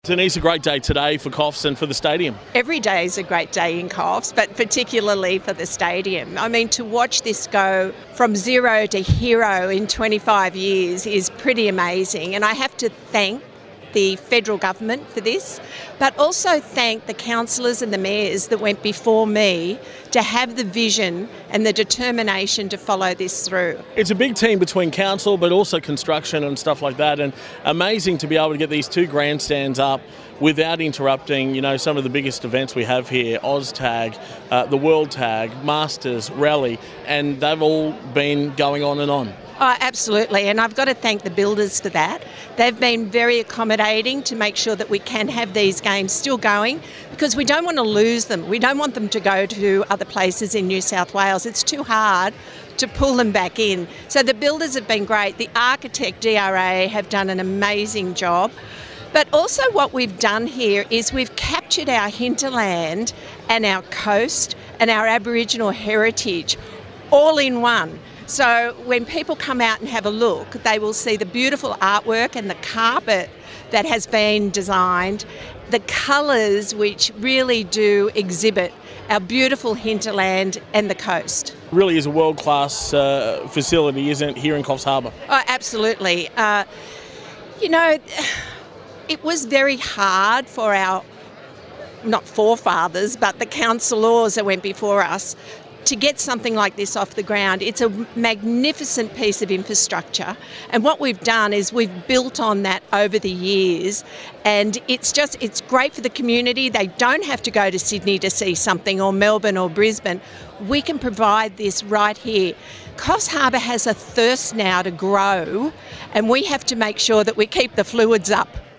Denise, a great day today for Coffs and for the stadium. Every day is a great day in Coffs, but particularly for the stadium. I mean, to watch this go from zero to hero in 25 years is pretty amazing. And I have to thank the federal government for this, but also thank the councillors and the mayors that went before me to have the vision and the determination to follow this through. It's a big team between council but also construction and stuff like that, and amazing to be able to get these two grandstands up without interrupting, some of the biggest events we have here, OzTag, the World Tag, Masters, Rally, and they've all been going on and on. Oh, absolutely, and I've got to thank the builders for that. They've been very accommodating to make sure that we can have these games still going, because we don't want to lose them. We don't want them to go to other places in New South Wales. It's too hard to pull them back in. So the builders have been great. The architect, DRA, have done an amazing job. But also what we've done here is we've captured our hinterland and our coast and our Aboriginal heritage all in one. So when people come out and have a look, they will see the beautiful artwork and the carpet that has been designed, the colours which really do exhibit our beautiful hinterland and the coast. Really is a world-class facility, isn't it, here in Coffs Harbour? Oh, absolutely. It was very hard for our, not forefathers, but the councillors that went before us to get something like this off the ground. It's a magnificent piece of infrastructure, and what we've done is we've built on that over the years, and it's great for the community. They don't have to go to Sydney to see something, or Melbourne or Brisbane. We can provide this right here. Coffs Harbour has a thirst now to grow, and we have to make sure that we keep the fluids up.